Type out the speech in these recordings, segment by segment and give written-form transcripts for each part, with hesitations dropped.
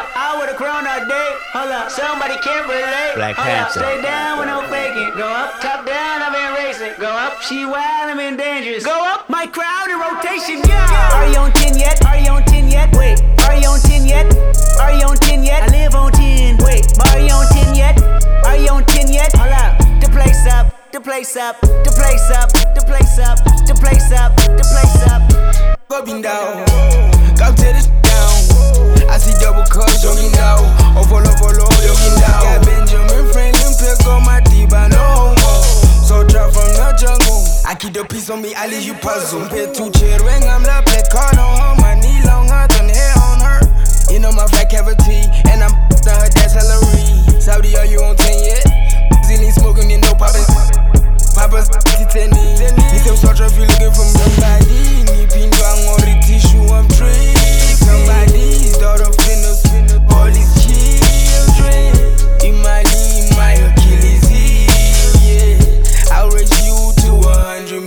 I would've grown all day. Hold up, somebody can't relate. Black Hold up, Panther. stay down with no faking. Go up, top down, I've been racing. Go up, she wild, I'm in dangerous. Go up, my crowd in rotation, yeah. Are you on 10 yet? Are you on 10 yet? Wait, are you on 10 yet? Are you on 10 yet? I live on 10. Wait, are you on 10 yet? Are you on 10 yet? Hold up, the place up, the place up, the place up, the place up, the place up, the place up. Go be down, go tear this down. I see double cups, jogging down. Oh, follow, jogging down. Got Benjamin Franklin, pick on my deep, I know homo. So drop from the jungle. I keep the peace on me, I leave you puzzle. Pay 2 chair ring, I'm the black card on her. My knee longer than hair on her. You know my fat cavity, and I'm on her dad's salary. Saudi, are you on 10 yet? Zillion smoking in no poppin'. Papa's titani. If I'm such if you looking for somebody, me pin bang on the tissue, I'm tree. Somebody's daughter finna all these children. In my Achilles heel, yeah. I'll raise you to 100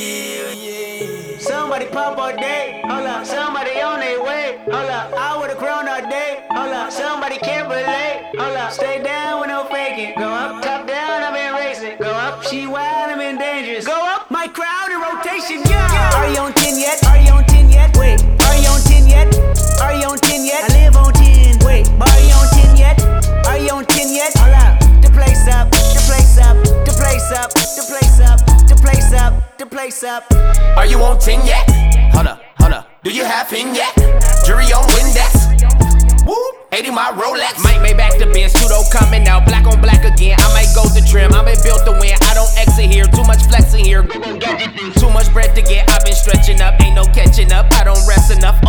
million. Somebody pop all day, hold up. Somebody on their way, hold up. I would've grown all day, hold up. Somebody can't relate, hold up. Stay down with no faking. Go up, top down, I've been racing. Go up, she wild, I'm in dangerous. Go up, my crowd in rotation, yeah. Are you on 10 yet? Are you on 10 yet? Wait, are you on 10 yet? Are you on 10 yet? I live on 10. Wait, are you on 10 yet? Are you on 10 yet? Hold up, the place up, the place up, the place up, the place up, the place up, the place up. Are you on 10 yet? Hold up. Do you have fin yet? Jury on Windex. Woo, 80 my Rolex. Might make back the Benz, pseudo coming out. Black on black again. I might go to trim. I been built to win. I don't exit here. Too much flexing here. Too much bread to get. I've been stretching up. Ain't no catching up. I don't rest enough.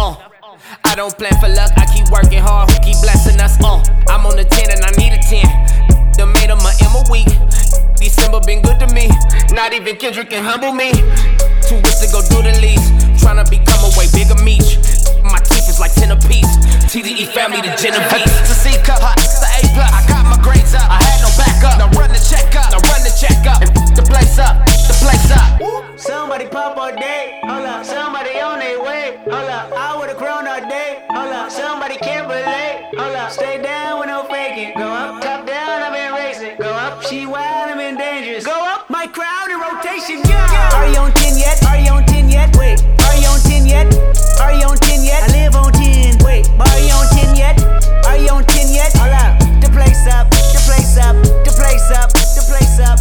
I don't plan for luck. I keep working hard. Who keep blessing us? I'm on the 10 and I need a 10. The made of my M a week. December been good to me. Not even Kendrick can humble me. Too rich to go do the least. Tryna become a way bigger meat. My teeth is like 10 apiece. TDE family, the Genovese. The C cup, the A plus. I got my grades up. I had no backup. Now run the check up. And the place up. The place up. Somebody pop all day, hold up. Somebody on their way, hold up. I would've grown all day, hold up. Somebody can't relate, hold up. Stay down with no faking. Go up, top down, I've been racing. Go up, she wild, I'm in dangerous. Go up, my crowd in rotation, yeah. Are you on 10 yet? Are you on 10 yet? Wait, are you on 10 yet? Are you on 10 yet? I live on 10. Wait, are you on 10 yet? Are you on 10 yet? Hold up, the place up, the place up, the place up, the place up.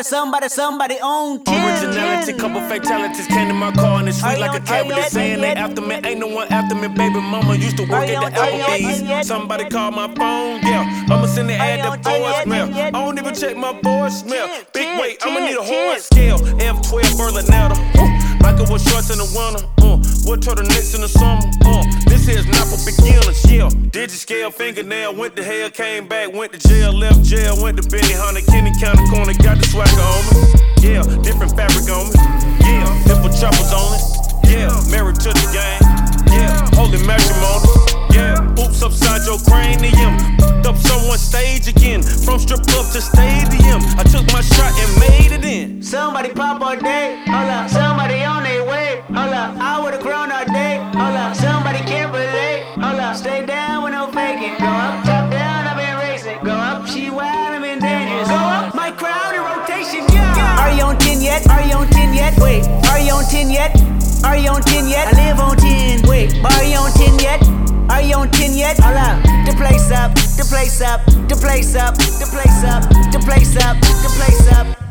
Somebody on 10. Originality, couple fatalities came to my car and it's sweet like a cat. They saying they after me, ain't no one after me. Baby mama used to work at the Applebee's. Somebody called my phone, yeah. I'ma send the ad to voicemail. I don't even check my voicemail. Big weight, I'ma need a horse scale. F12 Berlinetta. Michael was shorts in the winter. What turtlenecks in the summer? This here's not for beginners, yeah. Digit scale, fingernail, went to hell, came back, went to jail, left jail, went to Benny Hunter, Kenny County Corner, got the swagger on me. Yeah, different fabric on me. Yeah, different choppers on it. Yeah, married to the game. Yeah, holy matrimony. Yeah, oops upside your cranium. Up someone's stage again. From strip club to stadium. I took my shot and made it in. Somebody pop all day, hold up. Somebody on their way, hold up. I would've grown all day, hold up. Somebody can't relate, hold up. Stay down with no faking. Go up, top down, I've been racing. Go up, she wild, I'm in dangerous. Go up, my crowd in rotation, yeah. Are you on 10 yet? Are you on 10 yet? Wait, are you on 10 yet? Are you on 10 yet? I live on 10. Wait, are you on 10 yet? Are you on 10 yet? Hold up, the place up, the place up, the place up, the place up, the place up, the place up.